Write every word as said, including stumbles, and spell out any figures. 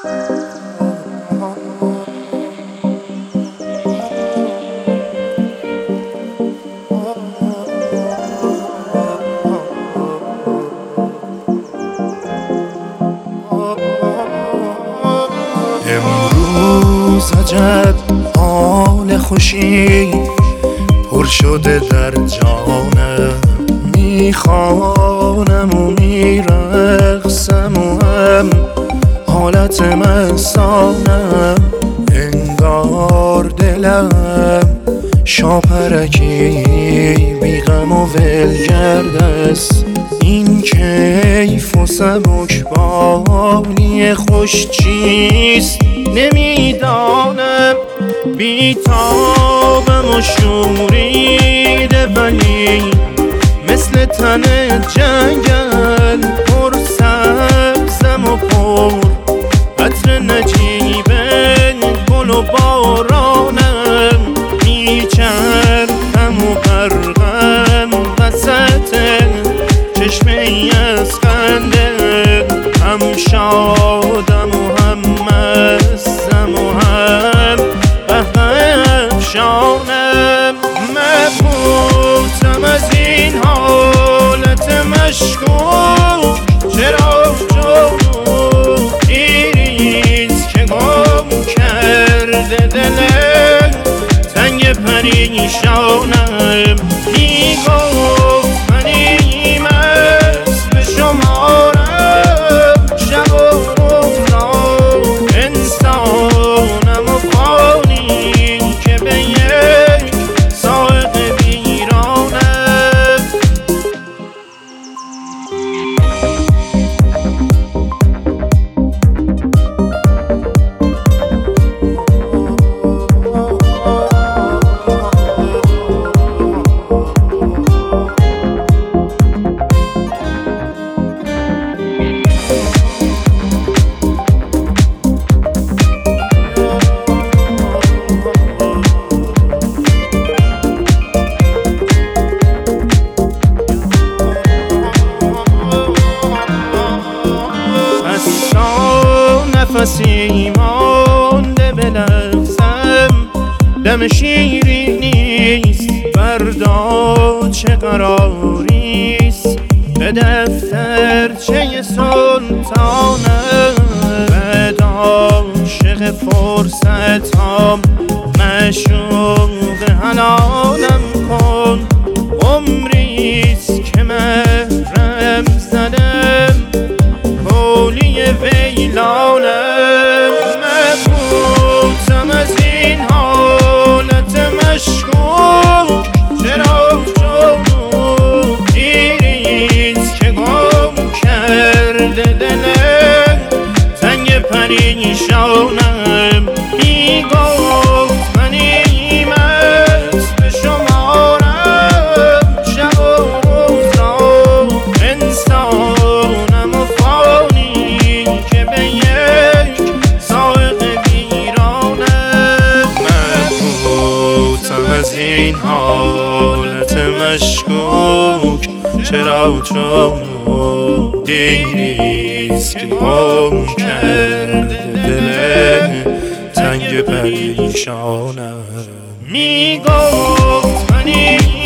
امروز عجب حال خوشی پر شده در جانم، میخوانم و میرقصم و هم حالت مستانم. انگار دلم شاپرکی بیغم و ولگرد است. این کیف و سبکباری خوش چیست نمیدانم. بیتابم و شوریده ولی مثل تن جنگل، پر سبزم و پر عطر نجیب گل و بارانم. میچرخم و غرقم وسط چشمه ای از خنده، هم شادم و هم مستم و هم بهفشانم. مبهوتم از این حالت مشکوک، چرا جنون دیریست که گم کرده دلم، تنگ پریشانم. میگفت منیم است به شمارم، شب و روزم انسانم و فانی که به یک سائق ویرانم. نفسی مانده به لحظم، دم شیری نیست، فردا چه قراریست. به دفترچه سلطانم بد عاشق فرصتام، معشوق حلالم کن. عمریست که محرم زدم، کولی ویلانم. مبهوتم از این حالت مشکوک، چرا جنون دیریست که گم کرده دلم، تنگ پریشانم. میگفت منیم است به شمارم، شب و روزم انسانم و فانی که به یک سائق ویرانم. مبهوتم از این حالت مشکوک، چرا جنون دیریست که گم کرده دلم، تنگ پریشانم. میگفت منی